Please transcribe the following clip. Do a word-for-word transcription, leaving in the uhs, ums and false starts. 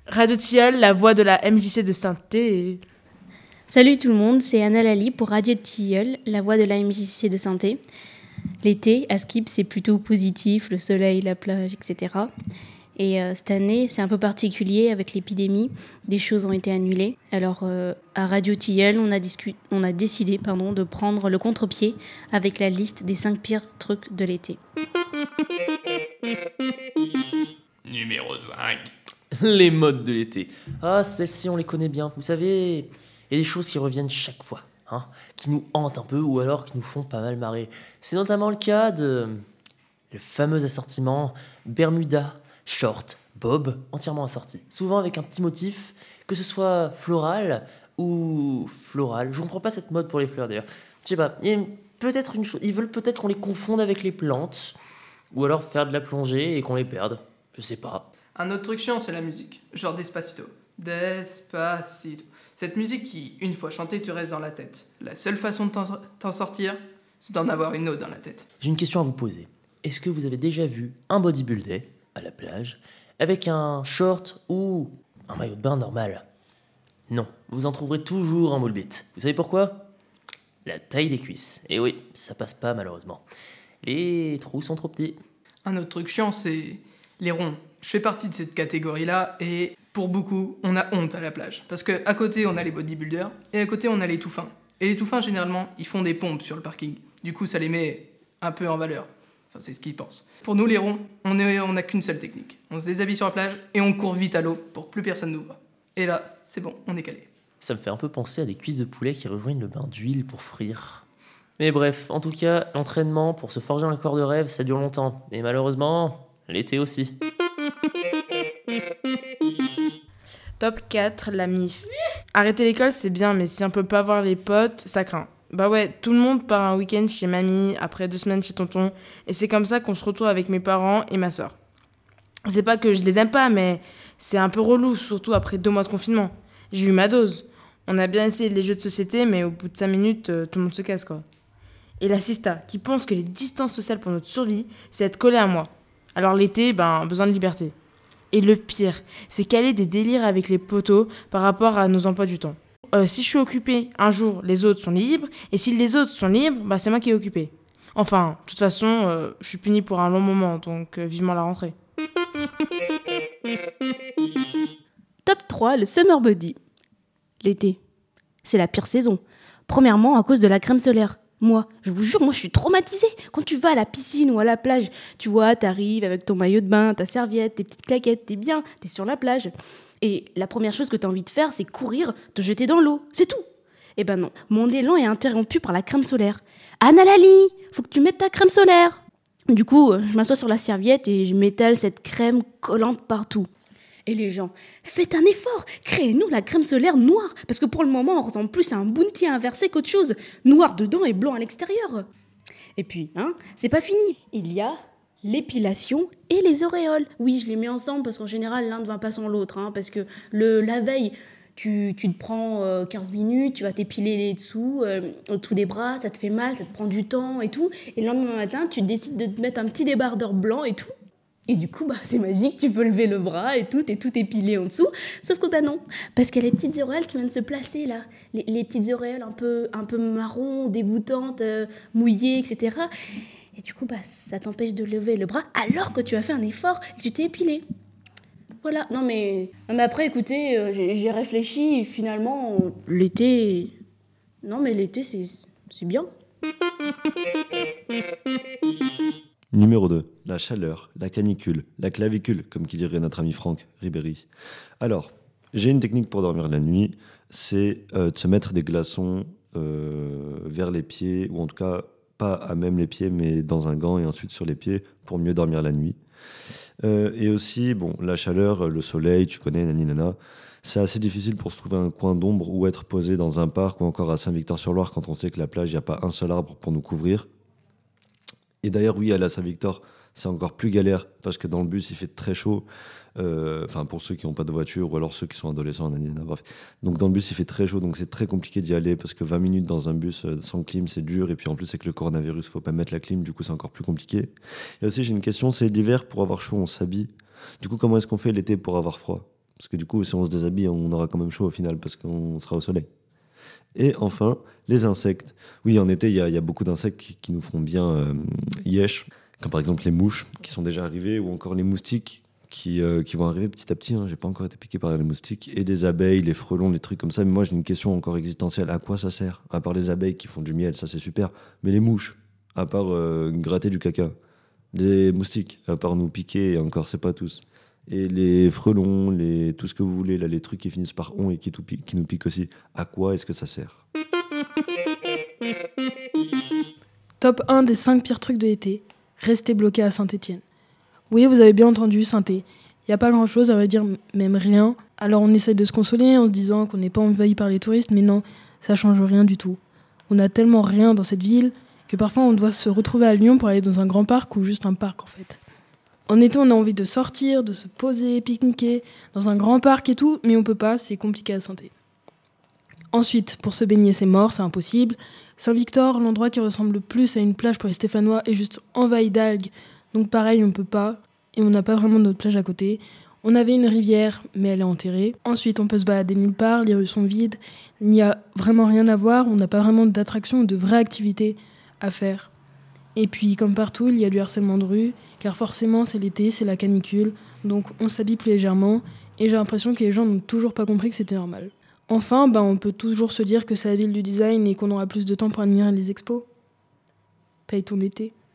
Radio Tilleul, la voix de la M J C de Saint-Thé. Salut tout le monde, c'est Anna Lali pour Radio Tilleul, la voix de la M J C de Saint-Thé. L'été, à Skip, c'est plutôt positif, le soleil, la plage, et cetera. Et euh, cette année, c'est un peu particulier avec l'épidémie. Des choses ont été annulées. Alors, euh, à Radio Tilleul, on a, discu- on a décidé pardon, de prendre le contre-pied avec la liste des cinq pires trucs de l'été. Numéro cinq. Les modes de l'été. Ah, celles-ci, on les connaît bien. Vous savez, il y a des choses qui reviennent chaque fois, hein, qui nous hantent un peu ou alors qui nous font pas mal marrer. C'est notamment le cas de le fameux assortiment Bermuda, short, bob, entièrement assorti. Souvent avec un petit motif, que ce soit floral ou floral. Je comprends pas cette mode pour les fleurs d'ailleurs. Je sais pas, il y a une- peut-être une chose. Ils veulent peut-être qu'on les confonde avec les plantes ou alors faire de la plongée et qu'on les perde. Je sais pas. Un autre truc chiant, c'est la musique. Genre Despacito. Despacito. Cette musique qui, une fois chantée, te reste dans la tête. La seule façon de t'en, t'en sortir, c'est d'en avoir une autre dans la tête. J'ai une question à vous poser. Est-ce que vous avez déjà vu un bodybuilder à la plage avec un short ou un maillot de bain normal? Non, vous en trouverez toujours un moule bite. Vous savez pourquoi? La taille des cuisses. Et oui, ça passe pas malheureusement. Les trous sont trop petits. Un autre truc chiant, c'est les ronds. Je fais partie de cette catégorie-là et pour beaucoup, on a honte à la plage. Parce qu'à côté, on a les bodybuilders et à côté, on a les tout fins. Et les tout fins, généralement, ils font des pompes sur le parking. Du coup, ça les met un peu en valeur. Enfin, c'est ce qu'ils pensent. Pour nous, les ronds, on est, on n'a qu'une seule technique. On se déshabille sur la plage et on court vite à l'eau pour que plus personne nous voit. Et là, c'est bon, on est calé. Ça me fait un peu penser à des cuisses de poulet qui rejoignent le bain d'huile pour frire. Mais bref, en tout cas, l'entraînement pour se forger un corps de rêve, ça dure longtemps. Et malheureusement, l'été aussi. Top quatre, la M I F. Arrêter l'école, c'est bien, mais si on peut pas voir les potes, ça craint. Bah ouais, tout le monde part un week-end chez mamie, après deux semaines chez tonton, et c'est comme ça qu'on se retrouve avec mes parents et ma soeur. C'est pas que je les aime pas, mais c'est un peu relou, surtout après deux mois de confinement. J'ai eu ma dose. On a bien essayé les jeux de société, mais au bout de cinq minutes, euh, tout le monde se casse, quoi. Et la sista, qui pense que les distances sociales pour notre survie, c'est être collé à moi. Alors l'été, ben, besoin de liberté. Et le pire, c'est caler des délires avec les potos par rapport à nos emplois du temps. Euh, si je suis occupée, un jour, les autres sont libres, et si les autres sont libres, bah, c'est moi qui est occupée. Enfin, de toute façon, euh, je suis punie pour un long moment, donc euh, vivement la rentrée. Top trois, le summer body. L'été, c'est la pire saison. Premièrement, à cause de la crème solaire. Moi, je vous jure, moi je suis traumatisée. Quand tu vas à la piscine ou à la plage, tu vois, t'arrives avec ton maillot de bain, ta serviette, tes petites claquettes, t'es bien, t'es sur la plage. Et la première chose que t'as envie de faire, c'est courir, te jeter dans l'eau, c'est tout. Eh ben non, mon élan est interrompu par la crème solaire. Anna Lali, faut que tu mettes ta crème solaire. Du coup, je m'assois sur la serviette et je m'étale cette crème collante partout. Et les gens, faites un effort, créez-nous la crème solaire noire, parce que pour le moment, on ressemble plus à un bounty inversé qu'autre chose, noir dedans et blanc à l'extérieur. Et puis, hein, c'est pas fini, il y a l'épilation et les auréoles. Oui, je les mets ensemble parce qu'en général, l'un ne va pas sans l'autre, hein, parce que le, la veille, tu, tu te prends euh, quinze minutes, tu vas t'épiler les dessous, euh, autour des bras, ça te fait mal, ça te prend du temps et tout, et le lendemain matin, tu décides de te mettre un petit débardeur blanc et tout. Et du coup, bah, c'est magique, tu peux lever le bras et tout, et tout épilé en dessous. Sauf que bah non, parce qu'il y a les petites auréoles qui viennent se placer là. Les, les petites auréoles un peu, un peu marron, dégoûtantes, euh, mouillées, et cetera. Et du coup, bah, ça t'empêche de lever le bras alors que tu as fait un effort et que tu t'es épilé. Voilà, non mais, non mais après, écoutez, euh, j'ai, j'ai réfléchi et finalement, euh, l'été... Non mais l'été, c'est, c'est bien. Numéro deux, la chaleur, la canicule, la clavicule, comme qui dirait notre ami Franck Ribéry. Alors, j'ai une technique pour dormir la nuit, c'est euh, de se mettre des glaçons euh, vers les pieds, ou en tout cas, pas à même les pieds, mais dans un gant et ensuite sur les pieds, pour mieux dormir la nuit. Euh, et aussi, bon, la chaleur, le soleil, tu connais, nani nana, c'est assez difficile pour se trouver un coin d'ombre ou être posé dans un parc ou encore à Saint-Victor-sur-Loire quand on sait que la plage, il n'y a pas un seul arbre pour nous couvrir. Et d'ailleurs, oui, à la Saint-Victor, c'est encore plus galère parce que dans le bus, il fait très chaud. Enfin, euh, pour ceux qui n'ont pas de voiture ou alors ceux qui sont adolescents, nanana, bref. Donc, dans le bus, il fait très chaud, donc c'est très compliqué d'y aller parce que vingt minutes dans un bus euh, sans clim, c'est dur. Et puis en plus, avec le coronavirus, il ne faut pas mettre la clim, du coup, c'est encore plus compliqué. Et aussi, j'ai une question, c'est l'hiver, pour avoir chaud, on s'habille. Du coup, comment est-ce qu'on fait l'été pour avoir froid? Parce que du coup, si on se déshabille, on aura quand même chaud au final, parce qu'on sera au soleil. Et enfin, les insectes. Oui, en été, il y, a- il y a beaucoup d'insectes qui, qui nous font bien euh, yesh, comme par exemple les mouches qui sont déjà arrivées, ou encore les moustiques qui, euh, qui vont arriver petit à petit. Hein. J'ai pas encore été piqué par les moustiques. Et les abeilles, les frelons, les trucs comme ça. Mais moi, j'ai une question encore existentielle. À quoi ça sert? À part les abeilles qui font du miel, ça c'est super. Mais les mouches, à part euh, gratter du caca. Les moustiques, à part nous piquer, et encore, c'est pas tous. Et les frelons, les... tout ce que vous voulez, là, les trucs qui finissent par on et qui, tout pi- qui nous piquent aussi. À quoi est-ce que ça sert? Top un des cinq pires trucs de l'été. Rester bloqué à Saint-Étienne. Oui, vous avez bien entendu, Saint-É. Il n'y a pas grand-chose, à vrai dire, même rien. Alors on essaye de se consoler en se disant qu'on n'est pas envahi par les touristes, mais non, ça change rien du tout. On a tellement rien dans cette ville que parfois on doit se retrouver à Lyon pour aller dans un grand parc ou juste un parc en fait. En été, on a envie de sortir, de se poser, pique-niquer dans un grand parc et tout, mais on peut pas, c'est compliqué à Saint-É. Ensuite, pour se baigner, c'est mort, c'est impossible. Saint-Victor, l'endroit qui ressemble le plus à une plage pour les Stéphanois, est juste envahi d'algues. Donc pareil, on peut pas, et on n'a pas vraiment d'autre plage à côté. On avait une rivière, mais elle est enterrée. Ensuite, on peut se balader nulle part, les rues sont vides. Il n'y a vraiment rien à voir, on n'a pas vraiment d'attraction ou de vraie activité à faire. Et puis, comme partout, il y a du harcèlement de rue, car forcément, c'est l'été, c'est la canicule, donc on s'habille plus légèrement, et j'ai l'impression que les gens n'ont toujours pas compris que c'était normal. Enfin, ben, on peut toujours se dire que c'est la ville du design et qu'on aura plus de temps pour admirer les expos. Paye ton été.